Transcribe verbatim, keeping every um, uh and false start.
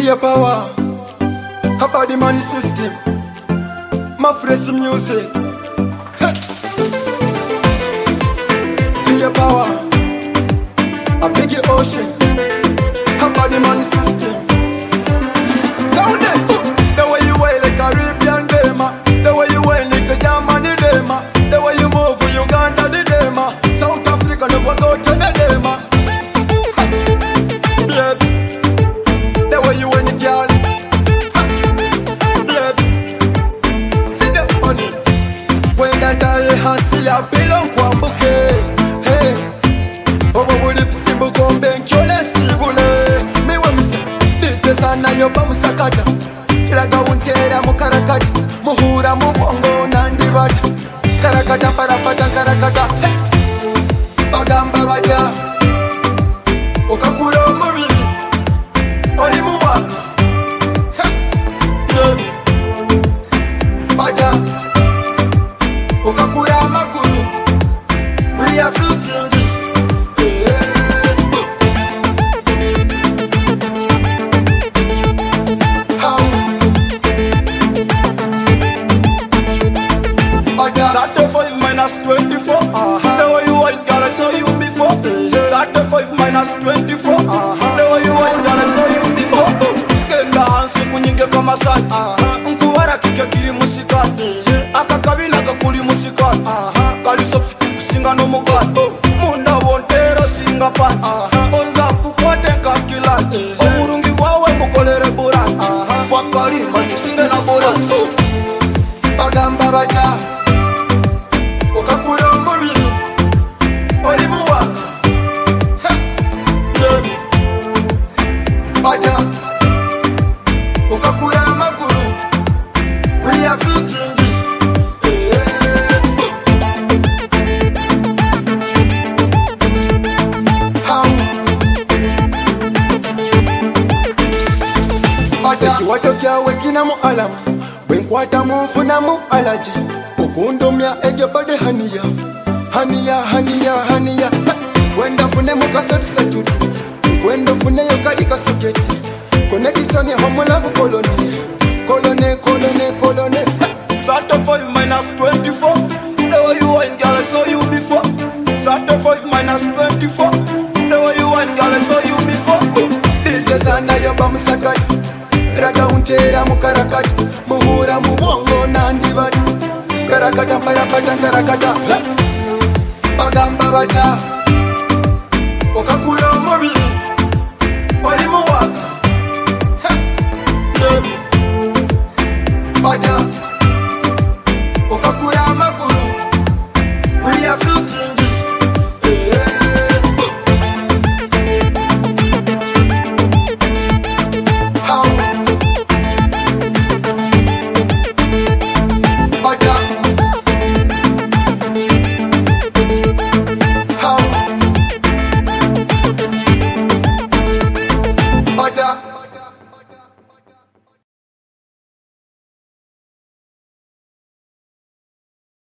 Via power, about the money system, my fresh music. Via power, a big ocean, about the money system. Sound it, the way you wear like Caribbean dema, the way you wear like a Germany dema, the way you move for Uganda the dema, South Africa never go to the dema. The way you wear the girl, see the money. When that I hustle, I belong kwa mbuke. Hey, over with the simple gombe, kyole sibule. Me we misa, dite sana yo pa musakata. Raga untera mukarakata, muhura mubongo nandibata. Karakata parapata karakata. Hey, bagamba baja, okakula omubiri, oli muwaka. Hey, baja, okakula amagulu. We are fitting. Saturday minus twenty-four. Uh-huh. The way you wine, girl, I saw you before. Saturday minus twenty-four. Uh-huh. The way you wine, girl, I saw you before. Kenda hansi kunyinge kama sati. Uh-huh. Nkuwara kike kiri musikati. Akakabina kakuli musikati. Uh-huh. Kaliso fiti kusinga no mugati. Munda wontero singa panchi. Uh-huh. Onza kukwate kakilati. Uh-huh. Omurungi wawe mukolere burati. Uh-huh. Fakari mani singe na burati. Uh-huh. Bagamba baja, okakula omubiri, oli muwaka. Baja, okakula amagulu. We are fitting. Ekiwatokya wekina mu alamu, bwenkwata munfuna mu alaji. Okundomya egyobade haniya, haniya, haniya, haniya. Kwenda fune mukasatu satutu, kwenda fune yokali kasoketi. Konekisoni homolavu kolone, kolone, kolone, kolone. Saturday minus twenty-four. The way you wine, girl, I saw you before. Saturday minus twenty-four. The way you wine, girl, I saw you before. Dite sana yo bamusakati, raga untera mukarakati, muhura mubongo nandibati. Karakata parapata karakata. Bagamba baja, okakula omubiri, oli mu